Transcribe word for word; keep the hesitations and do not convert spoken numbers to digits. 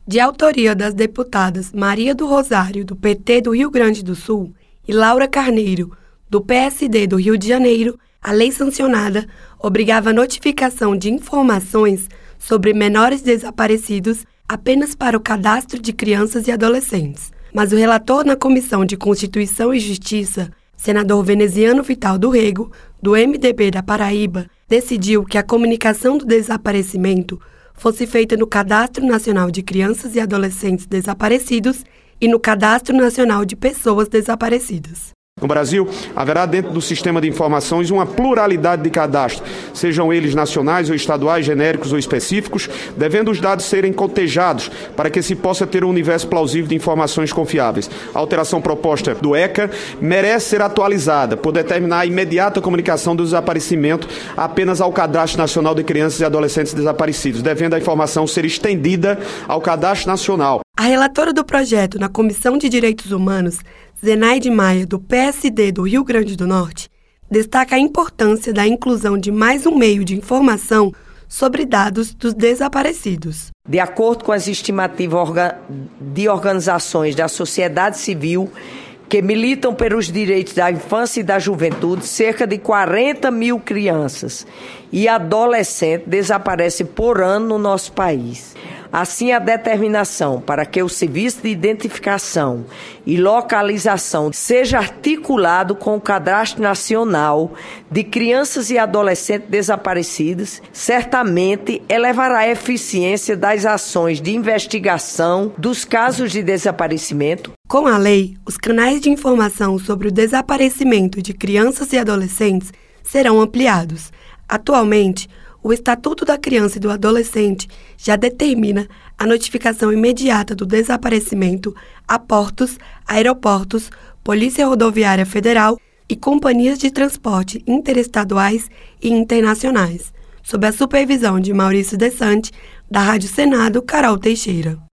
De autoria das deputadas Maria do Rosário, do P T do Rio Grande do Sul, e Laura Carneiro, do P S D do Rio de Janeiro, a lei sancionada obrigava a notificação de informações sobre menores desaparecidos apenas para o cadastro de crianças e adolescentes. Mas o relator na Comissão de Constituição e Justiça, senador Veneziano Vital do Rego, do M D B da Paraíba, decidiu que a comunicação do desaparecimento fosse feita no Cadastro Nacional de Crianças e Adolescentes Desaparecidos e no Cadastro Nacional de Pessoas Desaparecidas. No Brasil, haverá dentro do sistema de informações uma pluralidade de cadastros, sejam eles nacionais ou estaduais, genéricos ou específicos, devendo os dados serem cotejados para que se possa ter um universo plausível de informações confiáveis. A alteração proposta do ECA merece ser atualizada por determinar a imediata comunicação do desaparecimento apenas ao Cadastro Nacional de Crianças e Adolescentes Desaparecidos, devendo a informação ser estendida ao Cadastro Nacional. A relatora do projeto na Comissão de Direitos Humanos, Zenaide Maia, do P S D do Rio Grande do Norte, destaca a importância da inclusão de mais um meio de informação sobre dados dos desaparecidos. De acordo com as estimativas de organizações da sociedade civil que militam pelos direitos da infância e da juventude, cerca de quarenta mil crianças e adolescentes desaparecem por ano no nosso país. Assim, a determinação para que o serviço de identificação e localização seja articulado com o Cadastro Nacional de Crianças e Adolescentes Desaparecidas, certamente elevará a eficiência das ações de investigação dos casos de desaparecimento. Com a lei, os canais de informação sobre o desaparecimento de crianças e adolescentes serão ampliados. Atualmente, o Estatuto da Criança e do Adolescente já determina a notificação imediata do desaparecimento a portos, aeroportos, Polícia Rodoviária Federal e companhias de transporte interestaduais e internacionais, sob a supervisão de Maurício Desante, da Rádio Senado, Carol Teixeira.